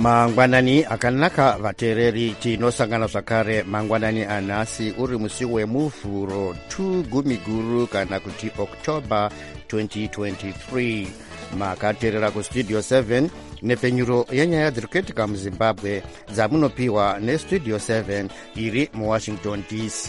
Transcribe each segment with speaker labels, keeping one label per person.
Speaker 1: mangwanani akanaka vateereri tinosangana zvakare mangwanani anhasi uri musi wemuvhuro 2 gumiguru kana kuti October 2023 makateerera kustudio 7 nepfenyuro yenyaya dziri kuitika muzimbabwe dzamunopiwa nestudio 7 iri muwashington dc.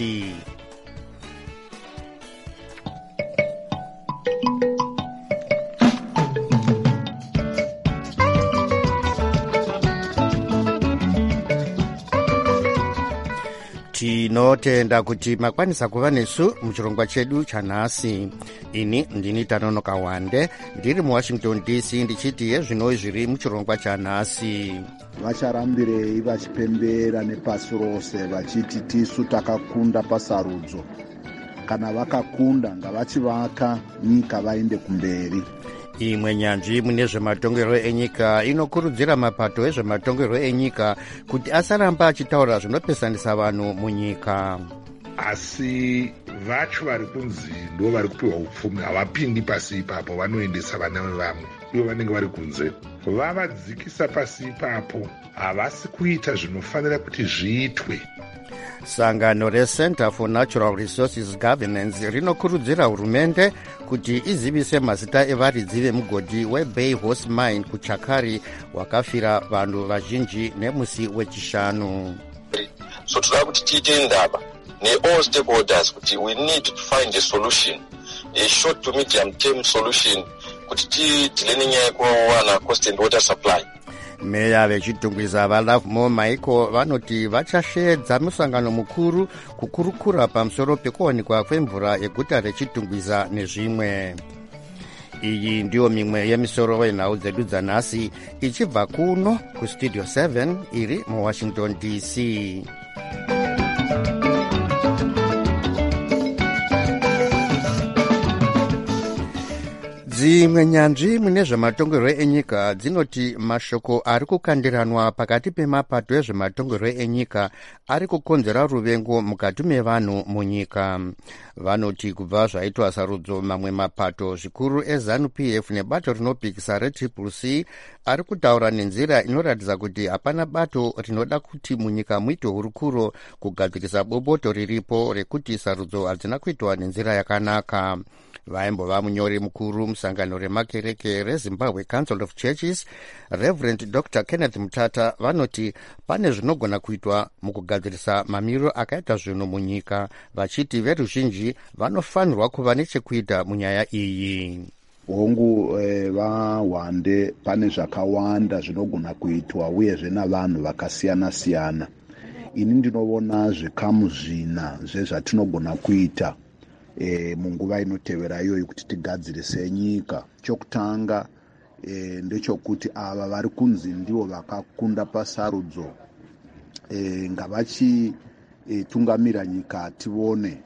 Speaker 1: tinotenda kuti makwanisa kuva nesu muchirongwa chedu chanhasi. ini ndini Tanonoka Wande ndiri muwashington dc ndichiti yezvinoi zviri muchirongwa chanhasi.
Speaker 2: Vacharambirei vachipembera nepasi rose vachiti tisu takakunda pasarudzo, kana vakakunda ngavachivaka nyika vaende kumberi.
Speaker 1: imwe nyanzvi mune zvematongerwo enyika inokurudzira mapato ezvematongerwo enyika kuti asaramba achitaura zvinopesanisa vanhu munyika.
Speaker 3: Asi vacho vari kunzi ndo vari kupiwa upfumi havapindi pasi ipapo, vanoendesa vana vevamwe ivo vanenge vari kunze. Vavadzikisa pasi ipapo, havasi kuita zvinofanira kuti zviitwe.
Speaker 1: sangano reCenter for Natural Resources Governance rinokurudzira hurumende kuti izivise mazita evaridzi vemugodhi weBay Horse Mine kuChakari wakafira vanhu vazhinji nemusi wechishanu.
Speaker 4: So toda kuti tiite ndaba all stakeholders kuti we need to find a solution, a short to medium term solution kuti tidile nenyaya yekuwana coast and water supply.
Speaker 1: meya vechitungwiza vaLove More Michael vanoti vachasvedza musangano mukuru kukurukura pamusoro pekuwanikwa kwemvura yeguta rechitungwiza nezvimwe. iyi ndiyo mimwe yemisoro yenhau dzedu dzanhasi ichibva kuno kustudio 7 iri muwashington dc. dzimwe nyanzvi mune zvematongerwo enyika dzinoti mashoko ari kukandiranwa pakati pemapato ezvematongerwo enyika ari kukonzera ruvengo mukati mevanhu munyika. vanoti kubva zvaitwa sarudzo mamwe mapato zvikuru eZANU-PF nebato rinopikisa reCCC ari kutaura nenzira inoratidza kuti hapana bato rinoda kuti munyika muite hurukuro kugadzirisa boboto riripo rekuti sarudzo hadzina kuitwa nenzira yakanaka. vaimbova munyori mukuru musangano remakereke reZimbabwe Council of Churches Reverend Dr. Kenneth Mutata vanoti pane zvinogona kuitwa mukugadzirisa mamiriro akaita zvinhu munyika, vachiti veruzhinji vanofanirwa kuva nechekuita munyaya iyi.
Speaker 2: hongu vaWande pane zvakawanda zvinogona kuitwa uyezve navanhu vakasiyana siyana. ini ndinoona zvikamu zvina zvezvatinogona kuita munguva inotevera iyoyi kuti tigadzirise nyika. chokutanga ndechokuti ava vari kunzi ndivo vakakunda pasarudzo ngavachitungamira nyika tivone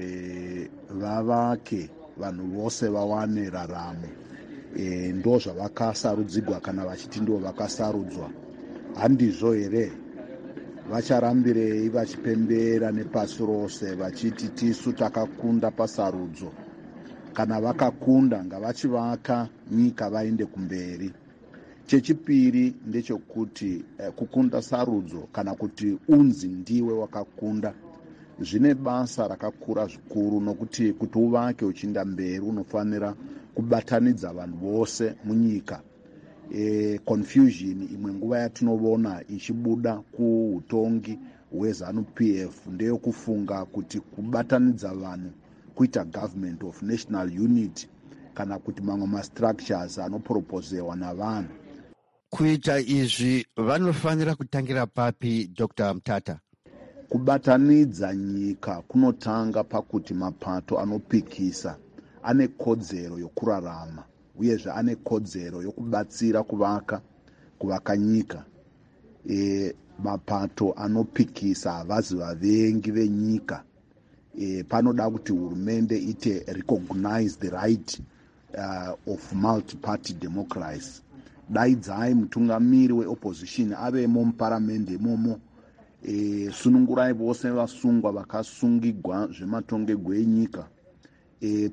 Speaker 2: vavake vanhu vose vawane raramo. ndo zvavakasarudzigwa kana vachiti ndivo vakasarudzwa. handizvo here? vacharambirei vachipembera nepasi rose vachiti tisu takakunda pasarudzo, kana vakakunda ngavachivaka nyika vaende kumberi. chechipiri ndechekuti kukunda sarudzo kana kuti unzi ndiwe wakakunda zvine basa rakakura zvikuru, nokuti kuti uvake uchienda mberi unofanira kubatanidza vanhu vose munyika. Confusion imwe nguva yatinoona ichibuda kuutongi hweZANU-PF ndeyekufunga kuti kubatanidza vanhu kuita government of national unity kana kuti mamwe mastructures anoporopozewa navanhu.
Speaker 1: kuita izvi vanofanira kutangira papi, Dr. Mutata?
Speaker 2: kubatanidza nyika kunotanga pakuti mapato anopikisa ane kodzero yokurarama uyezve ane kodzero yokubatsira kuvaka nyika. mapato anopikisa havazi vavengi venyika. panoda kuti hurumende ite recognize the right of multi-party democracy. daidzai mutungamiri weopposition avemo muparamende imomo. sunungurai vose vasungwa vakasungigwa zvematongerwo enyika.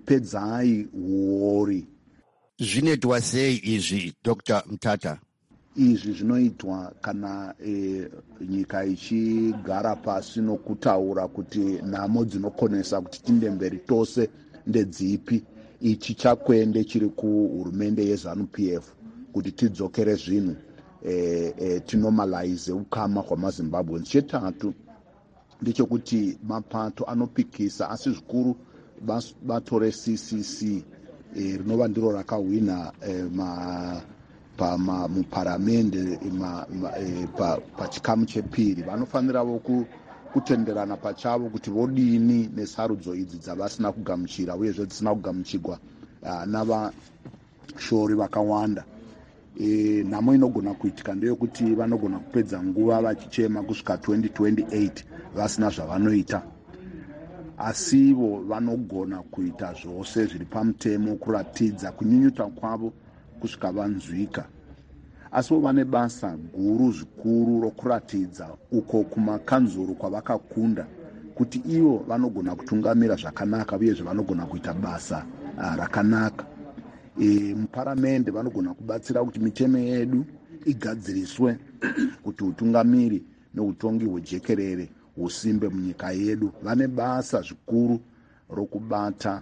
Speaker 2: pedzai huori.
Speaker 1: zvinoitwa sei izvi, Dr. Mutata?
Speaker 2: izvi zvinoitwa kana nyika ichigara pasi nokutaura kuti nhamo dzinokonesa kuti tinde mberi tose ndedzipi. Ichi chakwende chiri kuhurumende yeZANU-PF kuti tidzokere zvinhu tinomalize ukama hwamazimbabweans. Chetatu ndechekuti mapato anopikisa asi zvikuru bato reCCC rinova ndiro rakahwina muparamende pachikamu chepiri vanofanirawo kutenderana pachavo kuti vodini nesarudzo idzi dzavasina kugamuchira uyezve dzisina kugamuchirwa navashori vakawanda. Nhamo inogona kuitika ndeyekuti vanogona kupedza nguva vachichema kusvika 2028 vasina zvavanoita, asivo vanogona kuita zvose zviri pamutemo kuratidza kunyunyuta kwavo kusvika vanzwika. Asivo vane basa guru zvikuru rokuratidza uko kumakanzuru kwavakakunda kuti ivo vanogona kutungamira zvakanaka uyezve vanogona kuita basa rakanaka. Muparamende vanogona kubatsira kuti mitemo yedu igadziriswe kuti utungamiri neutongi hwejekerere husimbe munyika yedu. Vane basa zvikuru rokubata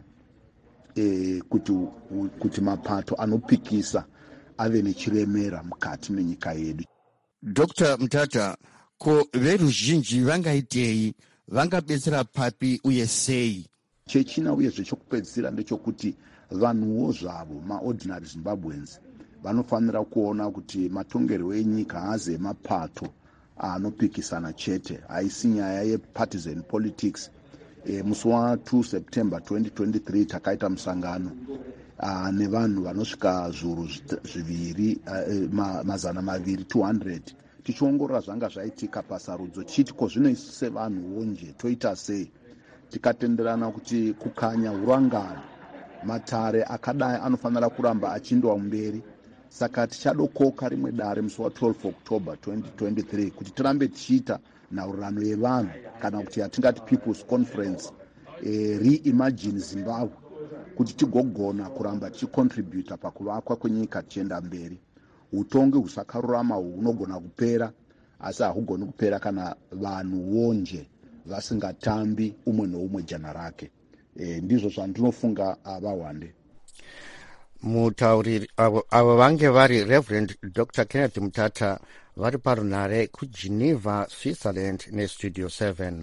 Speaker 2: kuti mapato anopikisa ave nechiremera mukati menyika yedu.
Speaker 1: Dr. Mutata, ko veruzhinji vangaitei, vangabetsera papi uye sei?
Speaker 2: Chechina uyezve chokupedzisira ndechekuti vanhuwo zvavo maordinary Zimbabweans vanofanira kuona kuti matongerwo enyika hazi emapato anopikisana chete, haisi nyaya yepartisan politics. Musi wa2 September 2023 takaita musangano nevanhu vanosvika zviuru zviviri mazana maviri 200 tichiongorora zvanga zvaitika pasarudzo chiti ko zvino isu sevanhu wonje toita sei. Tikatenderana kuti kukanya hurangari matare akadai anofanira kuramba achindowa mberi. Saka tichadokoka rimwe dare musi wa12 October 2023 kuti tirambe tichiita nhaurirano yevanhu kana kuti yatingati People's Conference reimagine Zimbabwe, kuti tigogona kuramba tichicontributa pakuvakwa kwenyika tichienda mberi. Utongi husakarurama hunogona kupera, asi hahugoni kupera kana vanhu wonje vasingatambi umwe noumwe jana rake. Ndizvo zvandinofunga vawande.
Speaker 1: Mutauriri avo vange vari Reverend Dr. Kenneth Mutata vari parunare kuGeneva, Switzerland neStudio 7.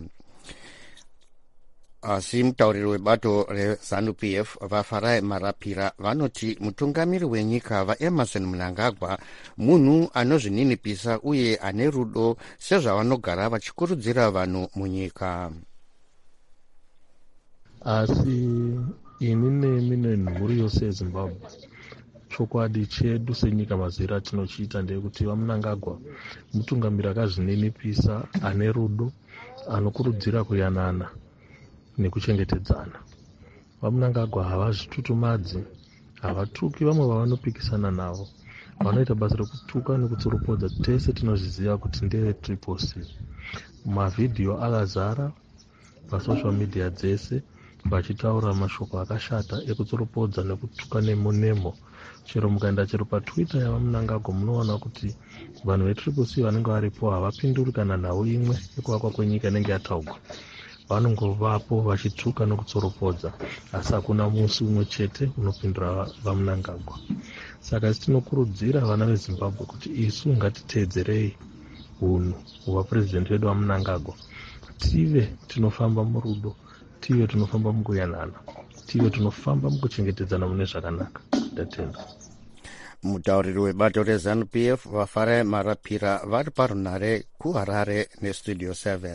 Speaker 1: Asi mutauriri webato reZANU-PF vaFarai Marapira vanoti mutungamiri wenyika vaEmerson Mnangagwa munhu anozvininipisa uye ane rudo sezvavanogara vachikurudzira vanhu munyika.
Speaker 5: Asi ini nemi nenhuri yose yeZimbabwe, chokwadi chedu senyika mazera atinochiita ndeyekuti vaMnangagwa mutungamiri akazvininipisa, ane rudo, anokurudzira kuyanana nekuchengetedzana. VaMnangagwa havazvitutumadzi, havatuki vamwe vavanopikisana navo, vanoita basa rekutuka nekutsoropodza. Tese tinozviziva kuti ndeve Triple C. Mavhidhiyo akazara pasocial media dzese vachitaura mashoko akashata ekutsoropodza nekutuka nemo. Chero mukaenda chero paTwitter yavaMnangagwa munoona kuti vanhu veTriple C vanenge varipo havapinduri kana nhau imwe yekuvakwa kwenyika inenge yataurwa. Vanongovapo vachituka nokutsoropodza, asi hakuna musi umwe chete unopindura vaMnangagwa. Saka tinokurudzira vana veZimbabwe kuti isu ngatiteedzerei unhu hwapurezidendi wedu vaMnangagwa. Tive tinofamba murudo, tive tinofamba mukuyanana, tive tinofamba mukuchengetedzana mune zvakanaka. Ndatenda.
Speaker 1: Mutauriri webato reZANU-PF vaFarai Marapira vari parunare kuHarare neStudio 7.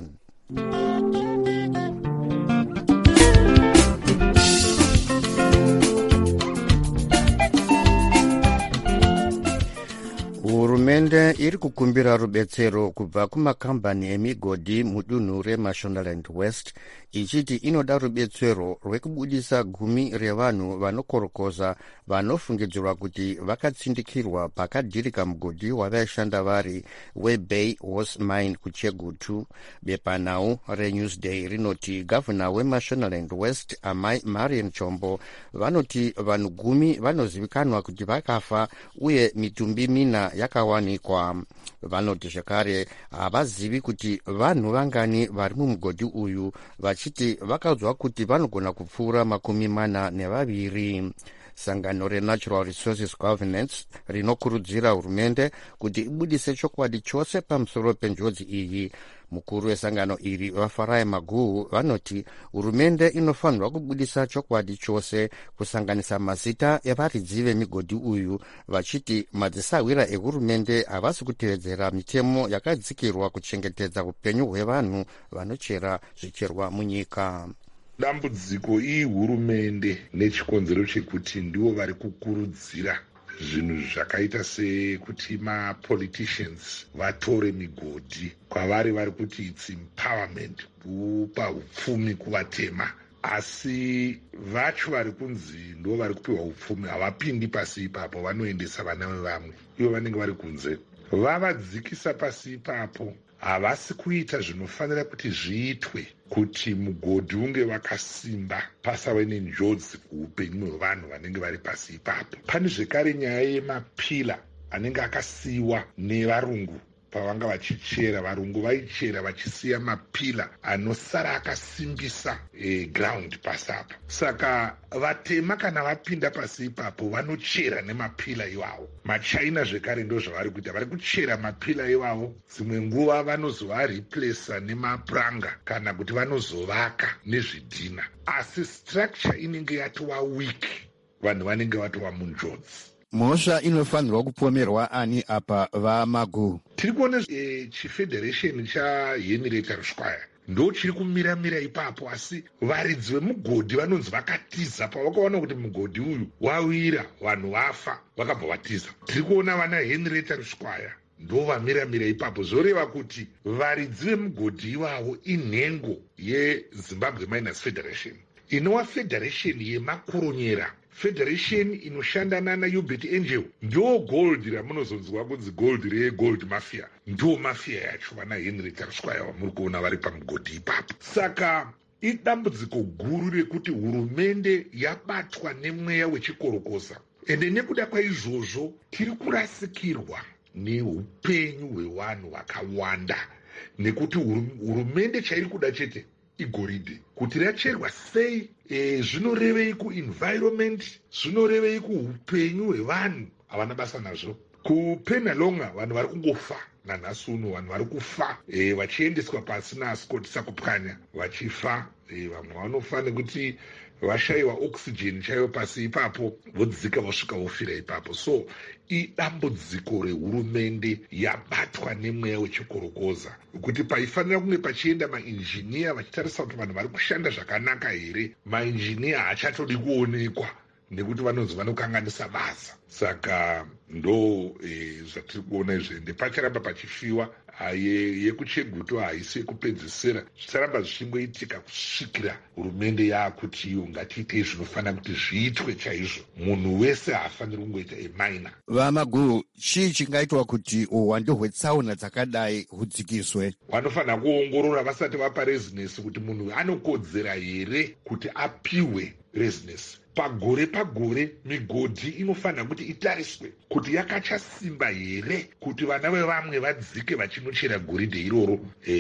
Speaker 1: Hurumende iri kukumbira rubetsero kubva kumakambani emigodhi mudunhu reMashonaland West ichiti inoda rubetsero rwekubudisa gumi revanhu vanokorokoza vanofungidzirwa kuti vakatsindikirwa pakadhirika mugodhi wavaishanda vari weBay Horse Mine kuChegu 2. Bepanhau reNewsday rinoti gavhuna weMashonaland West Amai Marian Chombo vanoti vanhu 10 vanozivikanwa kuti vakafa uye mitumbi 4 yakawanikwa. Vanoti zvakare havazivi kuti vanhu vangani vari mumugodhi uyu, vachiti vakaudzwa kuti vanogona kupfuura 42. Sangano reNatural Resources Governance rinokurudzira hurumende kuti ibudise chokwadi chose pamusoro penjodzi iyi. Mukuru wesangano iri Vafarai Maguhu vanoti hurumende inofanirwa kubudisa chokwadi chose, kusanganisa mazita evaridzi vemigodhi uyu, vachiti madzisawira ehurumende havasi kutevedzera mitemo yakadzikirwa kuchengetedza upenyu hwevanhu vanochera zvicherwa munyika.
Speaker 3: Dambudziko iyi hurumende nechikonzero chekuti ndivo vari kukurudzira zvinhu zvakaita sekuti mapoliticians vatore migodhi kwavari vari kuti its empowerment, kupa upfumi kuvatema, asi vacho vari kunzi ndo vari kupiwa upfumi havapindi pasi ipapo, vanoendesa vana vevamwe ivo vanenge vari kunze. Vavadzikisa pasi ipapo havasi kuita zvinofanira kuti zviitwe kuti mugodhi unge wakasimba pasave nenjodzi kuupenyu hwevanhu vanenge vari pasi ipapo. Pane zvekare nyaya yemapila anenge akasiyiwa nevarungu pavanga vachichera. Varungu vaichera vachisiya mapila anosara akasimbisa ground pasi apa. Saka vatema kana vapinda pasi ipapo vanochera nemapila iwawo. Machina zvekare ndo zvavari kuita, vari kuchera mapila iwawo. Dzimwe nguva vanozova-replace nemapuranga kana kuti vanozovaka nezvidhina, asi structure inenge yatova weak, vanhu vanenge vatova munjodzi.
Speaker 1: Mhosva inofanirwa kupomerwa ani apa vaMaguhu?
Speaker 3: Tiri kuona chifederation chaHenry Rita Ruswaya ndo chiri kumiramira ipapo, asi varidzi vemugodhi vanonzi vakatiza pavakaona kuti mugodhi uyu wawira, vanhu vafa, vakabva vatiza. Tiri kuona vana Henry Rita Ruswaya ndo vamiramira ipapo, zvoreva kuti varidzi vemugodhi ivavo inhengo yeZimbabwe Miners Federation, inova federation yemakoronyera, federation inoshanda nana Hubert Angel. Ndo gold ramunozonzwa kunzi gold regold mafia, ndo mafia yacho vana Henry Rita Ruswaya vamuri kuona vari pamugodhi ipapo. Saka idambudziko guru rekuti hurumende yabatwa nemweya wechikorokoza, ende nekuda kwaizvozvo tiri kurasikirwa neupenyu hwevanhu vakawanda, nekuti hurumende chairi kuda chete igoridhe. Kuti racherwa sei, zvinorevei kuenvironment, zvinorevei kuupenyu hwevanhu, havana basa nazvo. Kupenalonga vanhu vari kungofa nanhasi uno, vanhu vari kufa vachiendeswa pasi naascotisa kupwanya vachifa. Vamwe vanofa nekuti vashayiwa oxygen chaiyo pasi ipapo, vodzika vosvika vofira ipapo. So idambudziko rehurumende yabatwa nemweya wechikorokoza, kuti paifanira kunge pachienda mainjiniya vachitarisa kuti vanhu vari kushanda zvakanaka here, mainjiniya haachatodi kuonekwa nekuti vanonzi vanokanganisa basa. Saka ndo zvatiri kuona izvende pacharamba pachifiwa. Yekucheguto haisi yekupedzisira, zvicharamba zvichingoitika kusvikira hurumende yakuti iyo ngatiitei zvinofanira kuti zviitwe chaizvo. Munhu wese haafaniri kungoita emaina.
Speaker 1: VaMaguhu, chii chingaitwa kuti uwandu hwetsaona dzakadai hudzikiswe?
Speaker 3: Vanofanira kuongorora vasati vapa rezinesi kuti munhu anokodzera here kuti apiwe rezinesi. Pagore pagore migodhi inofanira kuti itariswe kuti yakachasimba here, kuti vana vevamwe vadzike vachinochera goridhe iroro,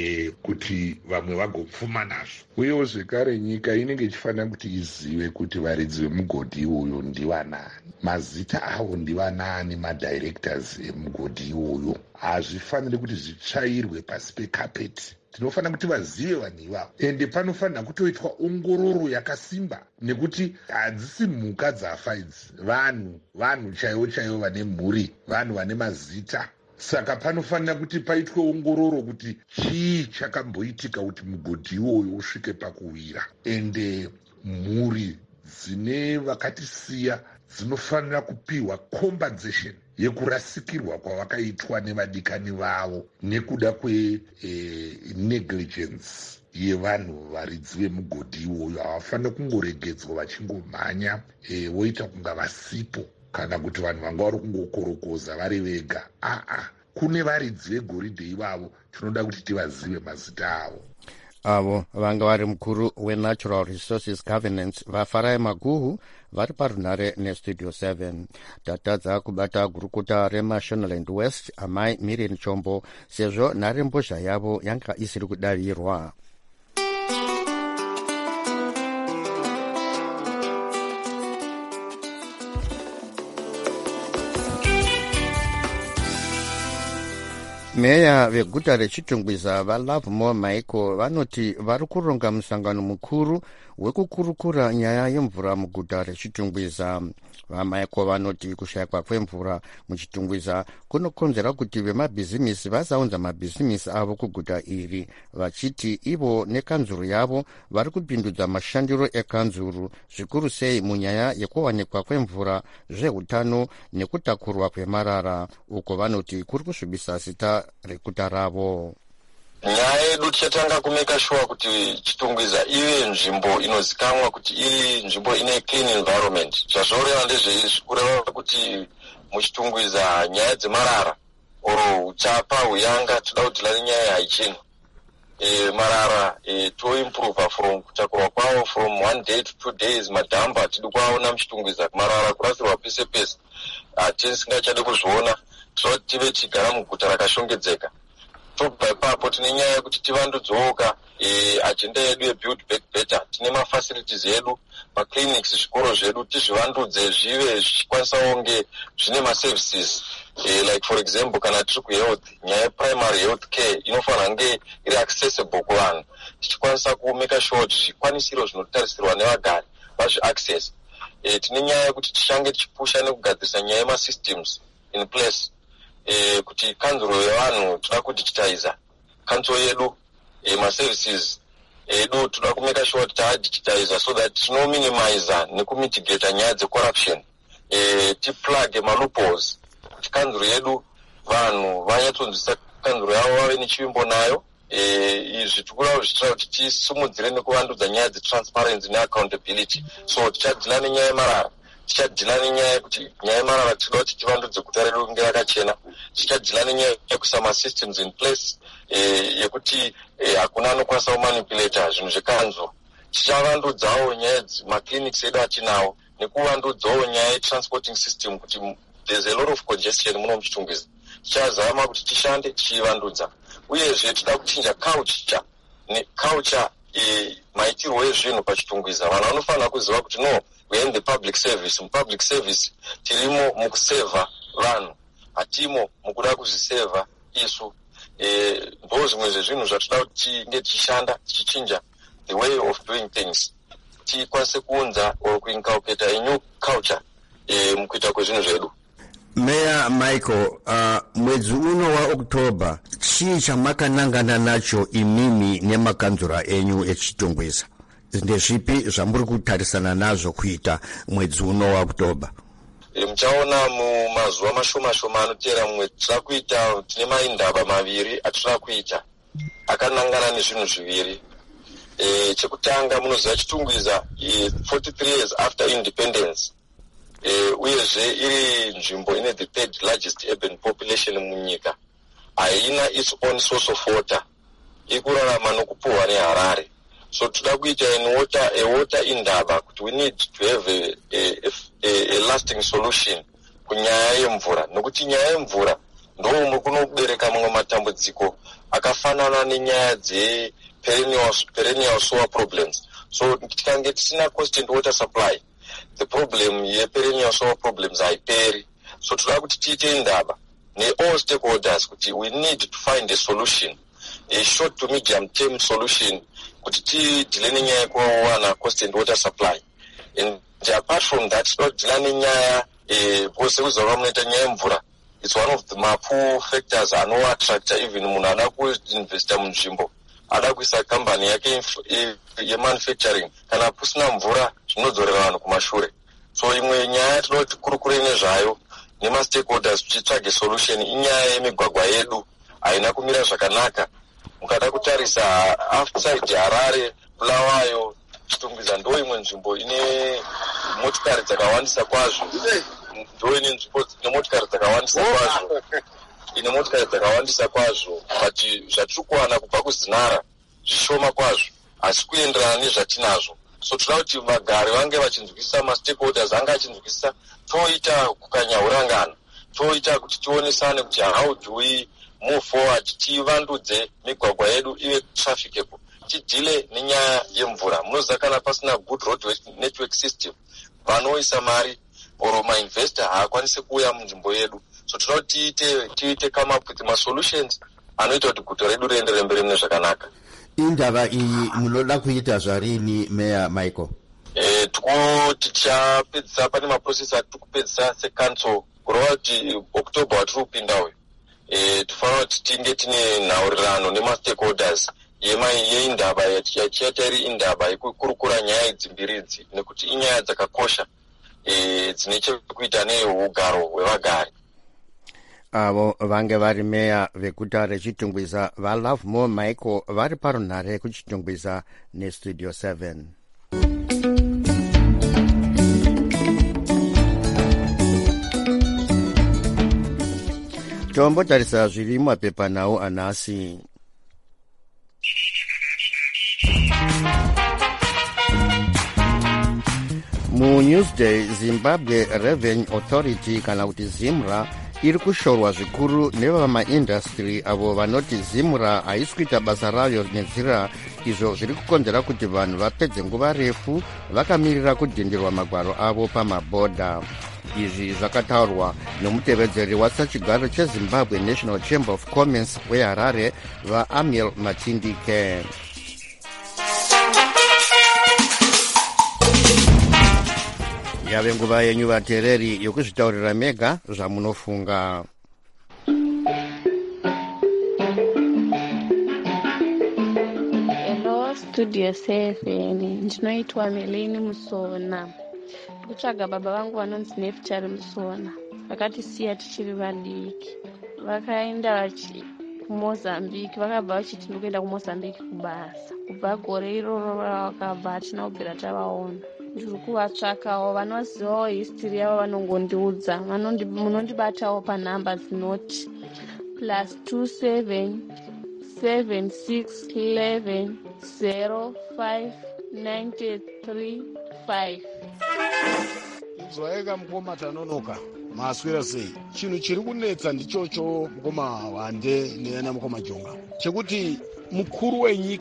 Speaker 3: kuti vamwe vagopfuma nazvo. Uyewo zvekare nyika inenge ichifanira kuti izive kuti varidzi vemugodhi uyu ndivanani, mazita avo ndivanani, madirectors emugodhi uyu. Hazvifaniri kuti zvitsvairwe pasi pekapeti. Tinofanira kuti vazive vanhu ivavo, ende panofanira kutoitwa ongororo yakasimba, nekuti hadzisi mhuka dzafa idzi, vanhu chaivo chaivo vane mhuri, vanhu vane mazita. Saka panofanira kuti paitwe ongororo kuti chii chakamboitika kuti mugodhi iwoyo usvike pakuwira, ende mhuri dzine vakatisiya dzinofanira kupiwa compensation yekurasikirwa kwavakaitwa nevadikani vavo nekuda kwenegligence yevanhu varidzi vemugodhi iwoyo. Havafanira kungoregedzwa vachingomhanya voita kunga vasipo kana kuti vanhu vanga vari kungokorokoza vari vega. Kune varidzi vegoridhe ivavo tinoda kuti tivazive mazita avo.
Speaker 1: Avo vanga vari mukuru weNatural Resources Governance vaFarai Maguhu vari parunhare nestudio 7. Tatadza kubata gurukuta reMashonaland West amai Miriam Chombo sezvo nharembozha yavo yanga isiri kudavirwa. Meya veguta rechitungwiza vaLovemore Michael vanoti vari kuronga musangano mukuru wekukurukura nyaya yemvura muguta rechitungwiza. VaMichael vanoti kushayikwa kwemvura muchitungwiza kunokonzera kuti vemabhizimisi vasaunza mabhizimisi avo kuguta iri, vachiti ivo nekanzuru yavo vari kupindudza mashandiro ekanzuru zvikuru sei munyaya yekuwanikwa kwemvura, zveutano nekutakurwa kwemarara, uko vanoti kuri kusvibisa zita reguta ravo.
Speaker 4: Nyaya yedu tichatanga kumeka sure kuti Chitungwiza ive nzvimbo inozikamwa kuti iri nzvimbo ine clean environment. Zvazvoreva ndezveizvi kureva kuti muchitungwiza nyaya dzemarara oro uchapa huyanga toda kuti lari nyaya haichena. Marara to improve from kutakurwa kwawo from 1 day to 2 days. Madhamba tiri kuaona muchitungwiza, marara kurasirwa pese pese tisingachade kuzviona. So tive tigara muguta rakashongedzeka. Tobva ipapo tine nyaya yekuti tivandudzoka agenda yedu yebuild back better. Tine mafacilities edu, maclinics, zvikoro zvedu tizvivandudze zvive zvichikwanisa kunge zvine maservices like for example kana tiri kuhealth, nyaya yeprimary health care inofanira kunge iri accessible kuvanhu, tichikwanisa kumeka sure kuti zvikwanisiro zvinotarisirwa nevagari vazvi-access. Tine nyaya yekuti tichange tichipusha nekugadzirisa nyaya yemasystems in place kuti kanzuro yevanhu toda kudigitiza kanzuro yedu, maservices edu toda kumeka sure kuti tadigitiza so that tinominimiza nekumitigata nyaya dzecorruption, tiplug maloopholes kuti kanzuro yedu vanhu vanyatsonzwisa kanzuro yavo vave nechivimbo nayo. Izvi tikura zvichitira kuti tisumudzire nekuvandudza nyaya dzetransparency neaccountability. So tichadhila nenyaya yemarara, tichadhila nenyaya yekuti nyaya yemarara tinoda kuti tivandudze guta redu kunge rakachena, tichadhila nenyaya yekuisa masystems in place yekuti hakuna anokwanisa kumanipulata zvinhu zvekanzuro. Tichavandudzawo nyaya maclinics edu atinawo nekuvandudzawo nyaya yetransporting system kuti there's a lot of congestion muno muchitungwiza. Tichazama kuti tishande tichivandudza, uyezve toda kuchinja culture maitirwo ezvinhu pachitungwiza. Vanhu vanofanira kuziva kuti no, we are in the public service. Mupublic service tirimo mukuseva vanhu, hatimo mukuda kuzviseva isu. Ndo zvimwe zvezvinhu zvatoda kuti tinge tichishanda tichichinja the way of doing things, tikwanise kuunza or kuinculcate a new culture mukuita kwezvinhu zvedu.
Speaker 1: Meya Michael, mwedzi uno wa Oktoba chii chamakanangana nacho imimi nemakanzura enyu echitungwiza? Ndezvipi zvamuri kutarisana nazvo kuita mwedzi uno wa Oktoba?
Speaker 4: Muchaona mumazuva mashoma anoteera mumwe tiri kuita, tine maindaba maviri atiri kuita akanangana nezvinhu zviviri. Chekutanga munoziva Chitungwiza 43 years after independence, uyezve iri nzvimbo ine the third largest urban population munyika, haina its own source of water, ikurarama nokupuhwa neHarare. So toda kuita a water indaba kuti we need to have a lasting solution kunyaya yemvura, nokuti nyaya yemvura ndo muri kunobereka mamwe matambudziko akafanana nenyaya dze perennial sewer problems. So tikange tisina constant water supply, the problem yeperennial sewer problems haiperi. So toda kuti tiite indaba all stakeholders kuti we need to find a solution, a short to medium term solution kuti tidhile nenyaya yekuwana constant water supply. And apart from that, tinodhila nenyaya pose kuzarwa munoita nyaya yemvura, it's one of the mapu factors anoattracta even munhu ada kuinvesta munzvimbo, ada kuisa kambani yake yemanufacturing, kana kusina mvura zvinodzorera vanhu kumashure. So imwe nyaya tinoti kurukure nezvayo nemastakeholders tichitsvage solution inyaya yemigwagwa yedu haina kumira zvakanaka. Mukada kutarisa outside Harare, Bulawayo, Chitungwiza ndo imwe nzvimbo ine motikari dzakawandisa kwazvo, ndo ine nzvimbo ine motikari dzakawandisa kwazvo, but zvatiri kuwana kubva kuZinara zvishoma kwazvo, asi kuenderana nezvatinazvo. So tinoda kuti vagari vange vachinzwisisa, mastakeholders anga achinzwisisa, toita kukanyahurangana, toita kuti tionesane kuti how do we move forward, tivandudze migwagwa yedu ive trafficable, tidhile nenyaya yemvura. Munoziva kana pasina good road network system, vanoisa mari or mainvestor haakwanisi kuuya munzvimbo yedu. So tinoda kuti tiite come up with masolutions anoita kuti guta redu riendere mberi mune zvakanaka.
Speaker 6: Indaba iyi munoda kuita zvarini, Mayor Michael?
Speaker 4: Tichapedzisa pane maprocess atiri kupedzisa secouncil kurova kuti October watiri kupinda uyu. Tofanira kuti tinge tine nhaurirano nemastakeholders yeindaba yachiita iri indaba yekukurukura nyaya idzi mbiri idzi, nekuti inyaya dzakakosha dzine chekuita neugaro hwevagari.
Speaker 1: Avo vange vari meya veguta rechitungwiza vaLovemore Michael vari parunhare kuchitungwiza neStudio 7. Tombotarisa zviri mumapepanhau anhasi. MuNewsday, Zimbabwe Revenue Authority kana kuti ZIMRA iri kushorwa zvikuru nevamaindastry avo vanoti ZIMRA haisi kuita basa rayo nenzira, izvo zviri kukonzera kuti vanhu vapedze nguva refu vakamirira kudhindirwa magwaro avo pamabhodha. Izvi zvakataurwa nomutevedzeri wasachigaro cheZimbabwe National Chamber of Commerce weHarare vaAmil Matindike. Yave nguva yenyu vateereri yokuzvitaurira mega zvamunofunga.
Speaker 7: Hello Studio 7, ndinoitwa Melini Musona. Kutsvaga baba vangu vanonzi Neftari Musona vakatisiya tichiri vadiki, vakaenda kuMozambique, vakabva vachiti ndikuenda kuMozambique kubasa. Kubva gore iroro vakabva hatina kubvira tavaona. Ndiri kuvatsvakawo, vanozivawo history yavo vanongondiudza, munondibatawo panhamba dzinoti +27 76 11 05 93 5.
Speaker 8: Zvaika mukoma tanonoka maswera sei. Chinhu chiri kunetsa ndichocho mukoma Hwande neyana mukoma Jonga, chekuti mukuru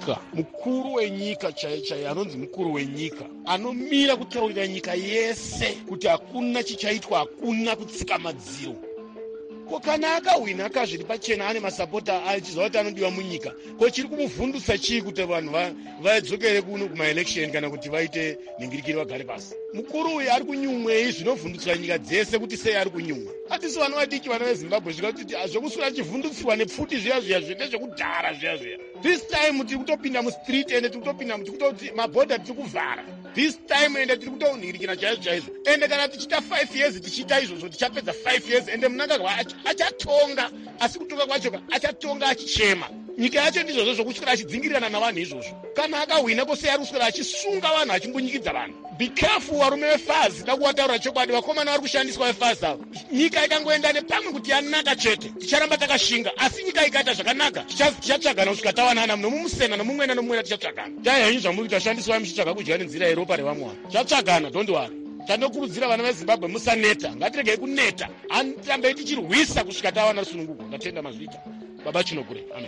Speaker 8: wenyika chaiye anonzi mukuru wenyika anomira kutaurira nyika yese kuti hakuna chichaitwa, hakuna kutsika madziro. Ko kana akawina akazviri pachena ane masapota achiziva kuti anodiwa munyika, ko chiri kumuvhundutsa chii kuti vanhu vadzokere kuno kumaelection kana kuti vaite ningirikiri vagare pasi? Mukuru uyu ari kunyumwei zvinovhundutsira nyika dzese kuti sei ari kunyumwa? Hatisi vana vadiki vana veZimbabwe zvikati zvokusura chivhundutsiwa nepfuti zviya ndezvekudhara zviya. This time tiri kutopinda mustreet ende tiri kutopinda kutoti mabhodha tiri kuvhara. This time ende tiri kutonhirikira chaizvo. Ende kana tichita 5 years tichita izvozvo tichapedza 5 years ende Mnangagwa achatonga, asi kutonga kwacho achatonga achichema. Nyika yacho ndizvozvo zvokuswera achidzingirirana navanhu izvozvo. Kana akahwina kwose ari kuswera achisunga vanhu achimbonyikidza vanhu. Be careful varume veFAZI, ndakuwataura chokwadi, vakomana vari kushandiswa veFAZI avo. Nyika ikangoenda nepamwe kuti yanaka chete ticharamba takashinga, asi nyika ikaita zvakanaka tichatsvagana kusvika tawanana nomumusena nomumwena tichatsvagana. Dai henyu zvamuri tashandiswa muchitsvaga kudya nenzira yeropa revanhu vanhu. Tichatsvagana, don't worry. Tanokurudzira vana veZimbabwe musaneta, ngatiregei kuneta. Anitambei tichirwisa kusvika tawana sununguko. Ndatenda mazvita. Baba Chinogure. Amen.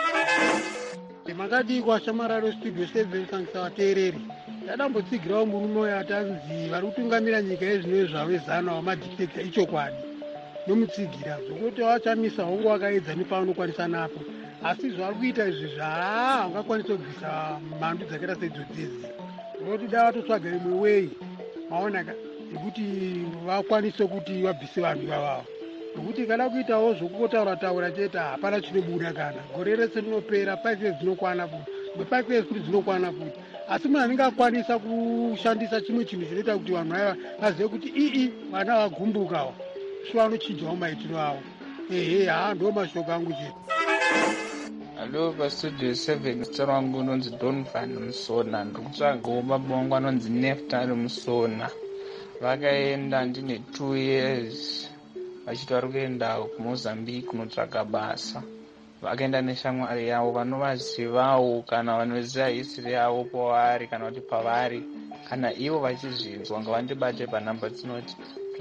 Speaker 9: Makadikwa shamararo Studio 7 kanisa vateereri. Ndadambotsigirawo murume uyo atanzi vari kutungamira nyika yezvino zvavezana wamadictator ichokwadi. Nomutsigira zvokuti vachamisa hongu vakaedza nepavanokwanisa napo. Asi zvari kuita izvi havangakwanisa kubvisa mhandu dzakaita sedzodzi. Zvokuti da vatotsvaga imwe wei maonaka yekuti vakwanise kuti vabvise vanhu ivavo. Nokuti kana kuitawo zvokutotaura chete hapana chinobuda kana. Gore rese rinopera 5 years dzinokwana futi. 5 years kuti dzinokwana futi. Asi munhu anenge akwanisa kushandisa chimwe chinhu chinoita kuti vanhu ava vazive kuti vana vagumbukawo. sho vanochijawo maitiro avo. Ehe, ndo mashoko angu chete.
Speaker 10: Hello, pastudio 7 zita rangu unonzi Donvan Musona. Ndikutsvagawo baba vangu anonzi Neftali Musona. Vakaenda ndine 2 years vachiti vari kuenda kuMozambique kunotsvaga basa. Vakaenda neshamwari yavo vanovazivawo kana vanoziva history yavo pavari kana kuti pavari. Kana ivo vachizvinzwa ngavandibate panhamba dzinoti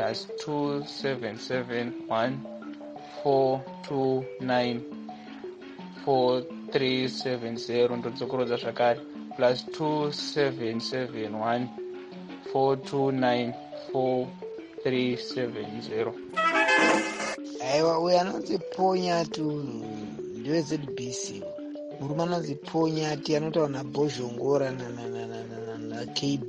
Speaker 10: +277 1429 4370. Ndotsokorodza zvakare +2771 429 4370.
Speaker 11: Aiwa, uyo anonzi Ponyatu ndeweZBC. Murume anonzi Ponyati anotaura naBozhongora na KB.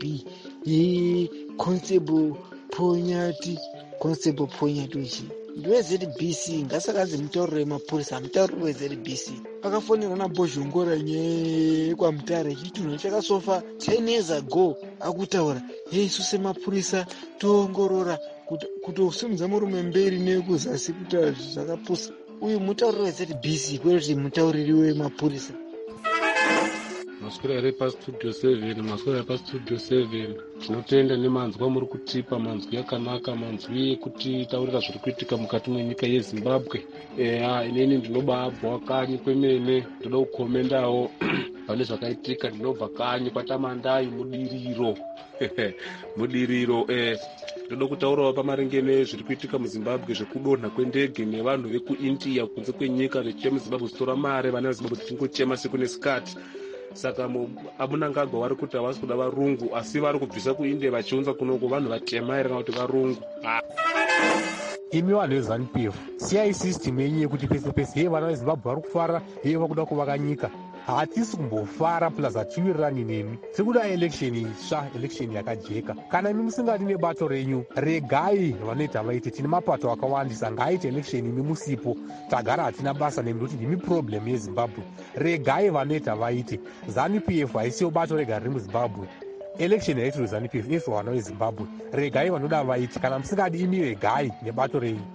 Speaker 11: Constable Ponyati uchi ndeweZBC. Ngasakanzi mutauriro wemapurisa, mutauriro weZBC. Akafonerwa naBozhongora kwamutare chitunhu chakasofa 10 years ago akutaura isu semapurisa toongorora kutosimudza murume mberi nekuzasi kutaura zvakapusa. Uyu mutauriri weZBC kwete mutauriri wemapurisa.
Speaker 12: Maswera ere pastudio 7, maswera pastudio 7. Tinotenda nemanzwa muri kutipa, manzwi akanaka, manzwi ekuti taurira zviri kuitika mukati mwenyika yeZimbabwe. Inini ndinobva kanyi kwemene, ndoda kukomendawo pane zvakaitika. Ndinobva kanyi kwaTamandai Mudiriro. Mudiriro, ndoda kutaurawo pamaringe nezviri kuitika muZimbabwe, zvekudonha kwendege nevanhu vekuIndia kunze kwenyika vechiuya muZimbabwe kutora mare. Vana veZimbabwe tichingochema siku nesikati. Saka amunangagwa vari kuti havasi kuda varungu, asi vari kubvisa kuIndia vachiunza kunoko vanhu vatema ere kana kuti varungu.
Speaker 13: Imi vanhu veZANU-PF, siyai system yenyu yekuti pese pese vana veZimbabwe vari kufara vakuda kuvaka nyika. Hatisi kumbofara plus hatiwirirani nemi. Sekuda election itsva, election yakajeka. Kana imi musingadi nebato renyu, regai vanoita vaite. Tine mapato akawandisa, ngaaite election imi musipo. Tagara hatina basa nemi kuti ndimi problem yeZimbabwe. Regai vanoita vaite. ZANU-PF haisiyo bato rega riri muZimbabwe. Election yaitirwa ZANU-PF ife vana veZimbabwe. Regai vanoda vaite. Kana musingadi imi regai nebato renyu.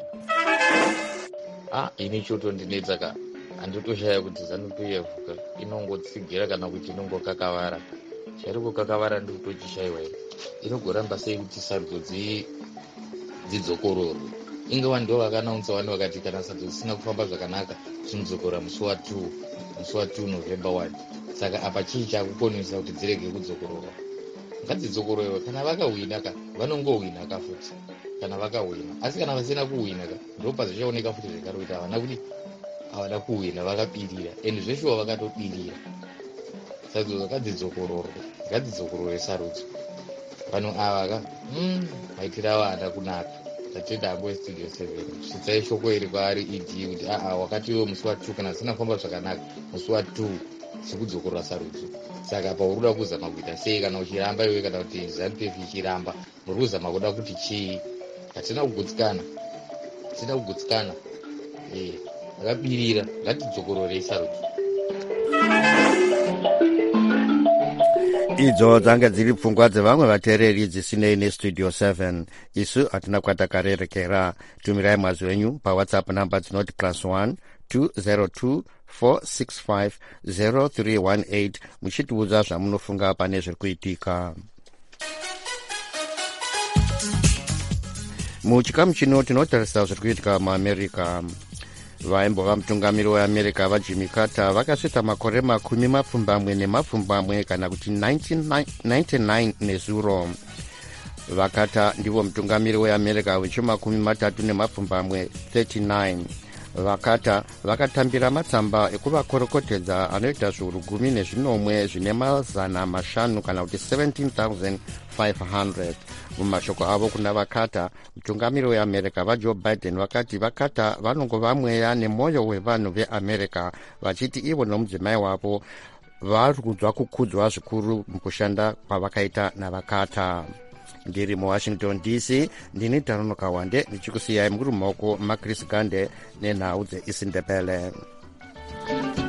Speaker 14: Ini choto ndinetsaka. Handitoshaya kuti ZANU-PF inongotsigira kana kuti inongokakavara. Chari kukakavara ndikutochishayiwa ere. Inogoramba sei kuti sarudzo dzidzokororwe. Ingawa ndo vakanaunza vanhu vakati kana sarudzo dzisina kufamba zvakanaka zvinodzokorora musi wa2 November 1. Saka apa chii chakukonesa kuti dzirege kudzokorora? Ngadzidzokororwe. Kana vakawina vanongowina futi kana vakawina. Asi kana vasina kuwina ndopa zvichaoneka futi zvekare kuti havana kuti havada kuwina, vakapirira. Ende zveshuwa vakatopirira. Sarudzo ngadzidzokororwe sarudzo. Vanhu ava maitiro avo haana kunaka. Tatenda hangu westudio 7 svitsai shoko iri kwaari ED kuti wakati iwe musi wa2 kana zvisina kufamba zvakanaka musi wa2 sikudzokorora sarudzo. Saka apa uri kuda kuzama kuita sei kana uchiramba iwe kana kuti ZANU-PF ichiramba? Muri kuzama kuda kuti chii? Hatina kugutsikana. Vakapirira, ngatidzokororei sarudzo.
Speaker 1: Idzo dzanga dziri pfungwa dzevamwe vateereri dzisinei nestudio 7. Isu hatina kwatakarerekera. Tumirai mwazi wenyu paWhatsApp namba dzinoti +1 202 465 0318 muchitiudza zvamunofunga pane zviri kuitika. Muchikamu chino tinotarisa zviri kuitika muAmerica. Vaimbova mutungamiri weAmerica vaJimmy Carter vakasvita makore 20 kana kuti 99 nezuro. VaCarter ndivo mutungamiri weAmerica wechi39. VaCarter vakatambira matsamba ekuvakorokotedza anoita zviuru 10 zvine mazana 5 kana kuti 17,500. Mumashoko avo kuna vaCarter, mutungamiri weAmerica vaJoe Biden vakati vaCarter vanongova mweya nemwoyo wevanhu veAmerica, vachiti ivo nomudzimai wavo vari kunzwa kukudzwa zvikuru mukushanda kwavakaita navaCarter. Ndiri muWashington DC, ndini Tarono Kawande ndichikusiyai muri mumaoko maChris Gande nenhau dzeIsindebele.